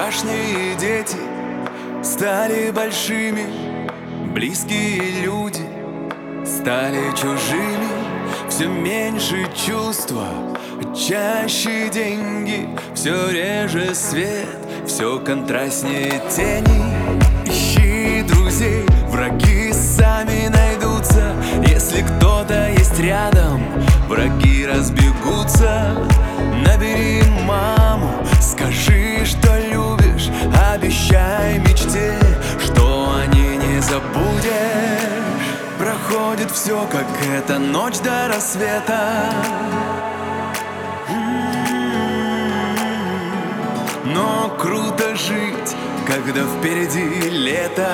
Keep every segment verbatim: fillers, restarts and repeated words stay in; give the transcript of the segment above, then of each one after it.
Вчерашние дети стали большими, близкие люди стали чужими. Все меньше чувства, чаще деньги, все реже свет, все контрастнее тени. Ищи друзей, враги сами найдутся. Если кто-то есть рядом, враги разбегутся. Набери маму, скажи, что любишь, обещай мечте, что о ней не забудешь. Проходит все, как эта ночь до рассвета. Но круто жить, когда впереди лето.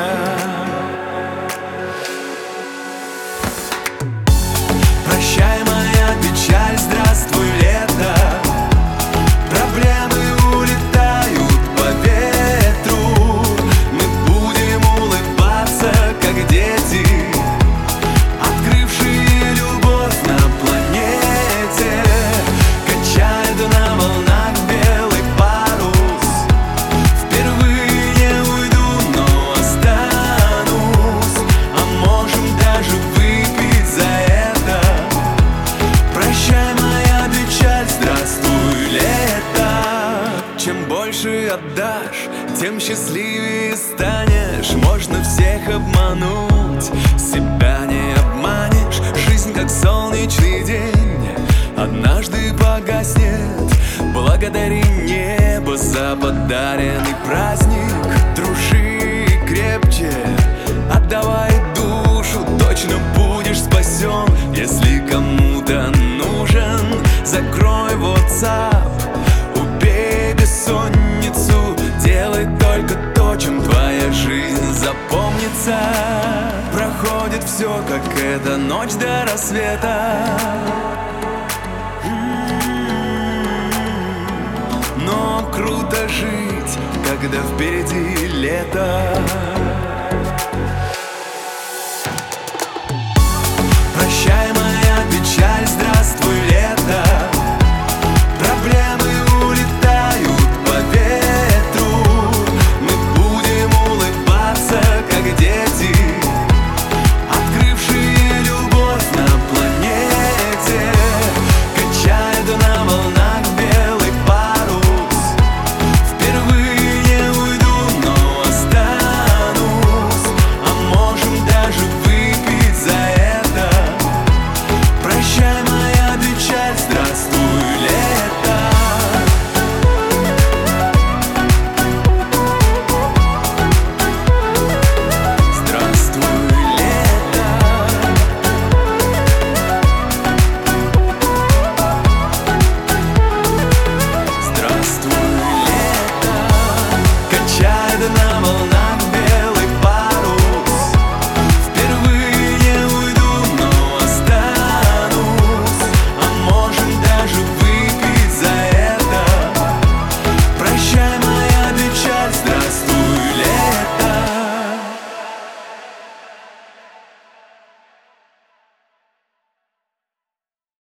Прощай, моя печаль, здравствуй, лето. Проблемы улетают по ветру. Мы будем улыбаться, как дети, открывшие любовь на планете. Качают на волнах белый парус. Впервые не уйду, но останусь. А можем даже выпить за это. Прощай, моя печаль, здравствуй, лето. Чем больше отдашь, тем счастливее станешь. Можно всех обмануть, себя не обманешь. Жизнь как солнечный день, однажды погаснет. Благодари небо за подаренный праздник. Дружи крепче, отдавай душу, точно будешь спасен. Если кому-то нужен, закрой WhatsApp, убей бессонницу. Делай только то, чем твоя жизнь запомнится. Проходит все, как эта ночь до рассвета. Но круто жить, когда впереди лето.